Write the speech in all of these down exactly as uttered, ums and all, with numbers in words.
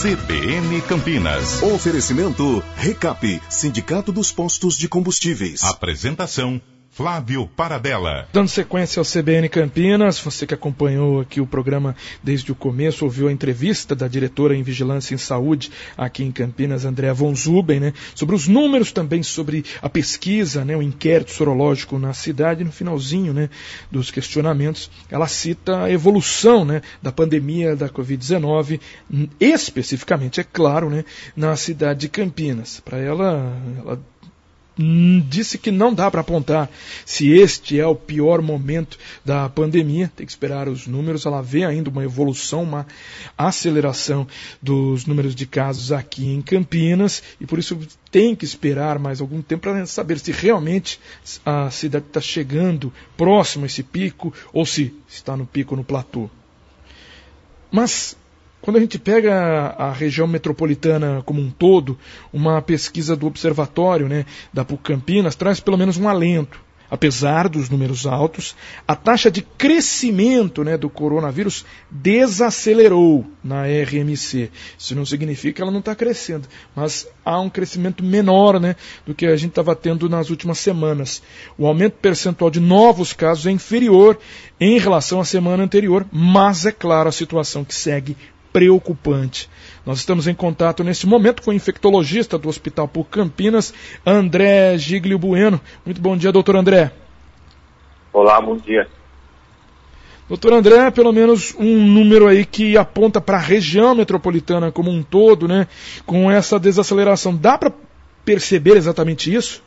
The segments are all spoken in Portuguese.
C B N Campinas. Oferecimento Recap, Sindicato dos Postos de Combustíveis. Apresentação Flávio Paradella. Dando sequência ao C B N Campinas, você que acompanhou aqui o programa desde o começo, ouviu a entrevista da diretora em Vigilância em Saúde aqui em Campinas, Andréa von Zuben, né, sobre os números também, sobre a pesquisa, né, o inquérito sorológico na cidade. No finalzinho, né, dos questionamentos, ela cita a evolução, né, da pandemia da covid dezenove, especificamente, é claro, né, na cidade de Campinas. Para ela, ela disse que não dá para apontar se este é o pior momento da pandemia, tem que esperar os números. Ela vê ainda uma evolução, uma aceleração dos números de casos aqui em Campinas, e por isso tem que esperar mais algum tempo para saber se realmente a cidade está chegando próximo a esse pico ou se está no pico, no platô. Mas quando a gente pega a região metropolitana como um todo, uma pesquisa do Observatório, né, da P U C Campinas traz pelo menos um alento. Apesar dos números altos, a taxa de crescimento, né, do coronavírus desacelerou na R M C. Isso não significa que ela não está crescendo, mas há um crescimento menor, né, do que a gente estava tendo nas últimas semanas. O aumento percentual de novos casos é inferior em relação à semana anterior, mas é claro a situação que segue preocupante. Nós estamos em contato nesse momento com o infectologista do Hospital P U C Campinas, André Giglio Bueno. Muito bom dia, doutor André. Olá, bom dia. Doutor André, pelo menos um número aí que aponta para a região metropolitana como um todo, né, com essa desaceleração. Dá para perceber exatamente isso?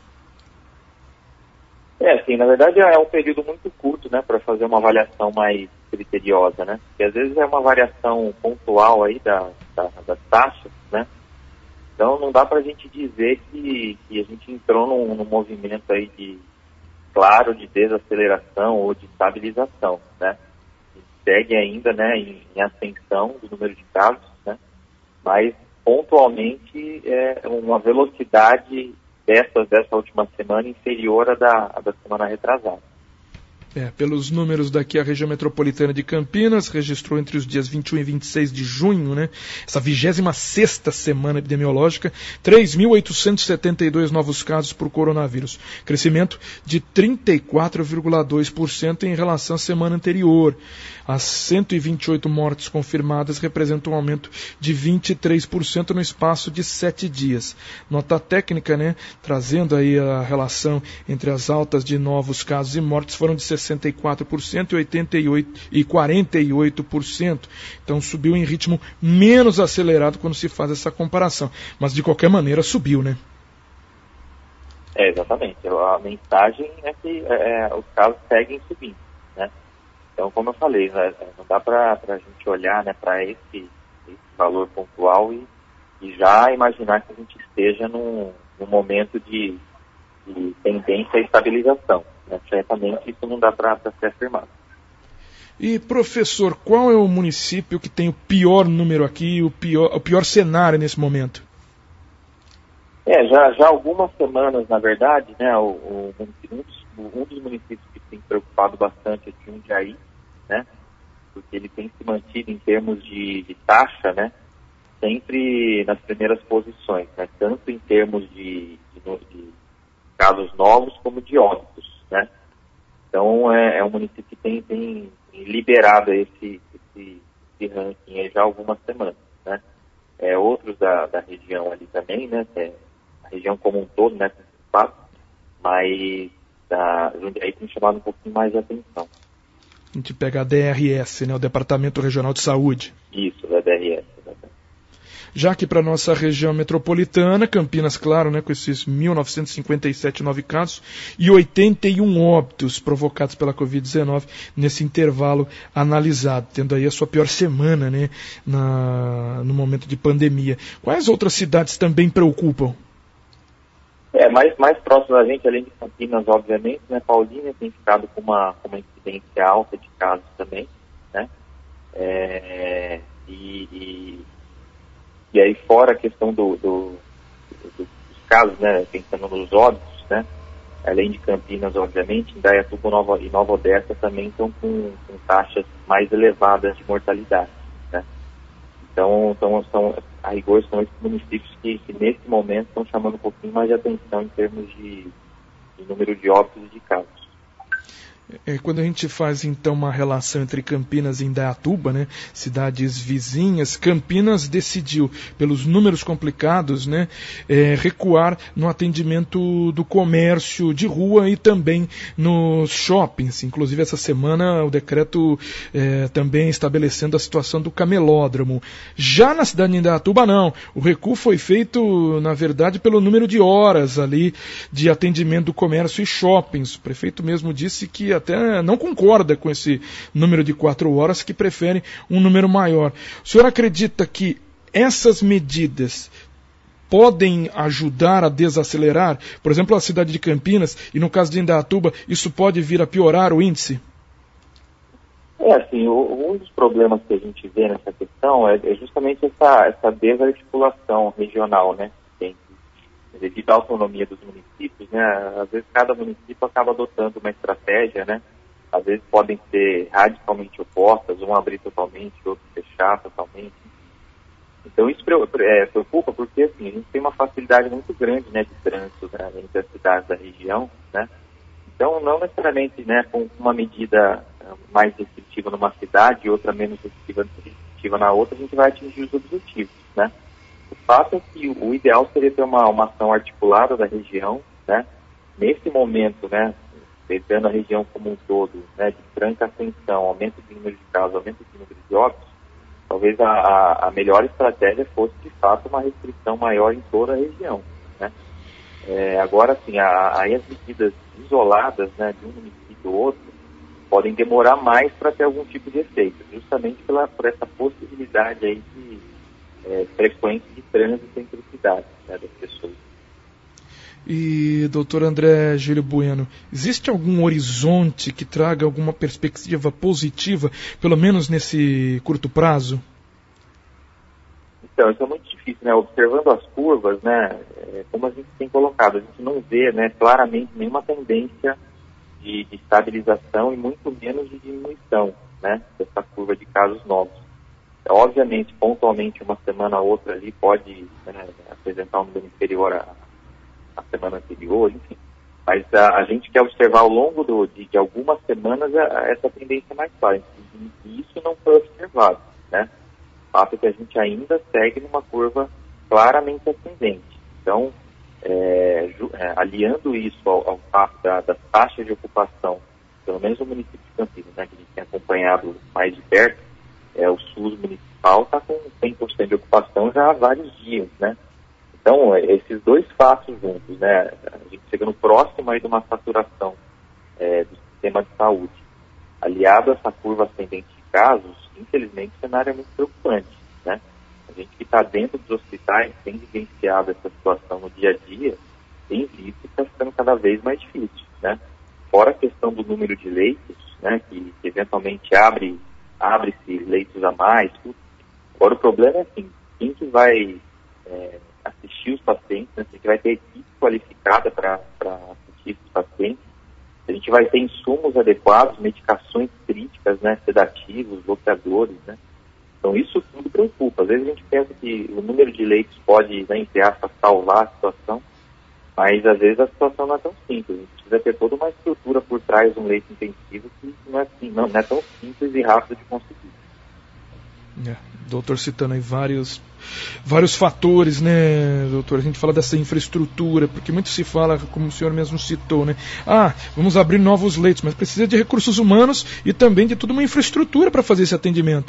É, sim, na verdade é um período muito curto, né, para fazer uma avaliação mais criteriosa, né, porque às vezes é uma variação pontual aí da, da, das taxas, né, então não dá para a gente dizer que, que a gente entrou num, num movimento aí de, claro, de desaceleração ou de estabilização, né, a gente segue ainda, né, em, em ascensão do número de casos, né, mas pontualmente é uma velocidade Dessa, dessa última semana inferior à da, à da semana retrasada. É, pelos números daqui, a região metropolitana de Campinas registrou entre os dias vinte e um e vinte e seis de junho, né, essa vigésima sexta semana epidemiológica, três mil oitocentos e setenta e dois novos casos por coronavírus, crescimento de trinta e quatro vírgula dois por cento em relação à semana anterior. As cento e vinte e oito mortes confirmadas representam um aumento de vinte e três por cento no espaço de sete dias. Nota técnica, né, trazendo aí a relação entre as altas de novos casos e mortes, foram de sessenta e quatro por cento e oitenta e oito por cento e quarenta e oito por cento. Então subiu em ritmo menos acelerado quando se faz essa comparação. Mas de qualquer maneira subiu, né? É, exatamente. A mensagem é que é, os casos seguem subindo, né? Então, como eu falei, né, não dá para a gente olhar, né, para esse, esse valor pontual e, e já imaginar que a gente esteja num, num momento de, de tendência à estabilização. Né? Certamente isso não dá para ser afirmado. E, professor, qual é o município que tem o pior número aqui, o pior, o pior cenário nesse momento? É, já, já há algumas semanas, na verdade, né, o, o, um, dos, um dos municípios que tem preocupado bastante é Jundiaí, né, porque ele tem se mantido em termos de, de taxa, né, sempre nas primeiras posições, né, tanto em termos de, de, de casos novos como de óbitos, né. Então é, é um município que tem, tem liberado esse, esse, esse ranking aí já há algumas semanas, né. É, outros da, da região ali também, né, é a região como um todo, né, mas da Jundiaí tem chamado um pouquinho mais de atenção. A gente pega a D R S, né, o Departamento Regional de Saúde. Isso, da D R S. Exatamente. Já que para a nossa região metropolitana, Campinas, claro, né, com esses mil novecentos e cinquenta e sete novos casos e oitenta e um óbitos provocados pela covid dezenove nesse intervalo analisado, tendo aí a sua pior semana, né, na, no momento de pandemia. Quais outras cidades também preocupam? É, mais, mais próximo da gente, além de Campinas, obviamente, né, Paulínia tem ficado com uma, com uma incidência alta de casos também, né, é, e, e, e aí fora a questão do, do, do, dos casos, né, pensando nos óbitos, né, além de Campinas, obviamente, Indaiatuba Nova, e Nova Odessa também estão com, com taxas mais elevadas de mortalidade, né, então, então são, a rigor são esses municípios que, que nesse momento estão chamando um pouquinho mais de atenção em termos de, de número de óbitos e de casos. É, quando a gente faz então uma relação entre Campinas e Indaiatuba, né, cidades vizinhas, Campinas decidiu, pelos números complicados, né, é, recuar no atendimento do comércio de rua e também nos shoppings. Inclusive essa semana o decreto é, também estabelecendo a situação do camelódromo. Já na cidade de Indaiatuba não, o recuo foi feito na verdade pelo número de horas ali de atendimento do comércio e shoppings. O prefeito mesmo disse que até não concorda com esse número de quatro horas, que prefere um número maior. O senhor acredita que essas medidas podem ajudar a desacelerar, por exemplo, a cidade de Campinas, e no caso de Indaiatuba, isso pode vir a piorar o índice? É, assim, o, um dos problemas que a gente vê nessa questão é, é justamente essa, essa desarticulação regional, né? Devido à autonomia dos municípios, né, às vezes cada município acaba adotando uma estratégia, né, às vezes podem ser radicalmente opostas, um abrir totalmente, outro fechar totalmente. Então isso preocupa porque, assim, a gente tem uma facilidade muito grande, né, de trânsito, né, entre as cidades da região, né, então não necessariamente, né, com uma medida mais restritiva numa cidade e outra menos restritiva, restritiva na outra, a gente vai atingir os objetivos, né. O fato é que o ideal seria ter uma, uma ação articulada da região, né? Nesse momento, né, pegando a região como um todo, né, de franca ascensão, aumento de número de casos, aumento de número de óbitos, talvez a, a, a melhor estratégia fosse, de fato, uma restrição maior em toda a região, né? É, agora, sim, aí as medidas isoladas, né, de um município ou outro, podem demorar mais para ter algum tipo de efeito, justamente pela, por essa possibilidade aí de É, frequência de trânsito entre cidades, né, das pessoas. E, doutor André Gílio Bueno, existe algum horizonte que traga alguma perspectiva positiva, pelo menos nesse curto prazo? Então, isso é muito difícil, né? Observando as curvas, né, é, como a gente tem colocado, a gente não vê, né, claramente nenhuma tendência de, de estabilização e muito menos de diminuição, né, dessa curva de casos novos. Obviamente, pontualmente, uma semana ou outra ali pode, né, apresentar um número inferior à, à semana anterior, enfim. Mas a, a gente quer observar ao longo do, de, de algumas semanas a, a essa tendência mais clara. E isso não foi observado, né? O fato é que a gente ainda segue numa curva claramente ascendente. Então, é, ju, é, aliando isso ao, ao fato da, das taxas de ocupação, pelo menos no município de Campinas, né, que a gente tem acompanhado mais de perto, É, o SUS municipal está com cem por cento de ocupação já há vários dias, né? Então, esses dois fatos juntos, né? A gente chegando próximo aí de uma saturação é, do sistema de saúde, aliado a essa curva ascendente de casos, infelizmente o cenário é muito preocupante, né? A gente que está dentro dos hospitais, tem vivenciado essa situação no dia a dia, tem visto que está ficando cada vez mais difícil, né? Fora a questão do número de leitos, né? Que, que eventualmente abre abre-se leitos a mais, tudo. Agora o problema é assim, quem que vai é, assistir os pacientes, né? Quem que vai ter equipe qualificada para assistir os pacientes, a gente vai ter insumos adequados, medicações críticas, né? Sedativos, bloqueadores, né? Então isso tudo preocupa. Às vezes a gente pensa que o número de leitos pode, né, entre aspas, salvar a situação, mas às vezes a situação não é tão simples. A gente precisa ter toda uma estrutura por trás de um leito intensivo que não é, assim, não, não é tão simples e rápido de conseguir. É, doutor, citando aí vários, vários fatores, né, doutor? A gente fala dessa infraestrutura, porque muito se fala, como o senhor mesmo citou, né? Ah, vamos abrir novos leitos, mas precisa de recursos humanos e também de toda uma infraestrutura para fazer esse atendimento.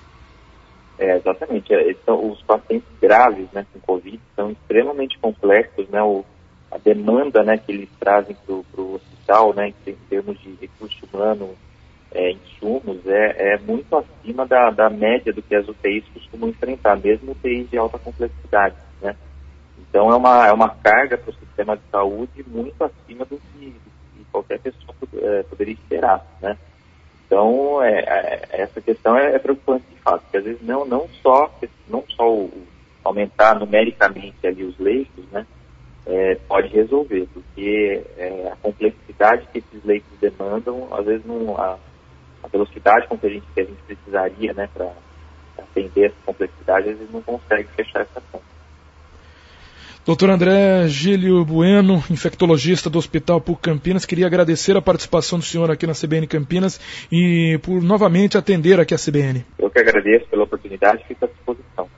É, exatamente. É, então, os pacientes graves, né, com Covid são extremamente complexos, né? O, a demanda, né, que eles trazem para o hospital, né, em termos de recurso humano, é, insumos, é, é muito acima da, da média do que as U T Is costumam enfrentar, mesmo U T Is de alta complexidade, né? Então é uma, é uma carga para o sistema de saúde muito acima do que, do que qualquer pessoa é, poderia esperar, né? Então é, é, essa questão é, é preocupante de fato, porque às vezes não, não só, não só o, aumentar numericamente ali os leitos, né? É, pode resolver, porque é, a complexidade que esses leitos demandam, às vezes não, a, a velocidade com que a gente, que a gente precisaria, né, para atender essa complexidade, eles não conseguem fechar essa conta. doutor André Gílio Bueno, infectologista do Hospital P U C Campinas, queria agradecer a participação do senhor aqui na C B N Campinas e por novamente atender aqui a C B N. Eu que agradeço pela oportunidade e fico à disposição.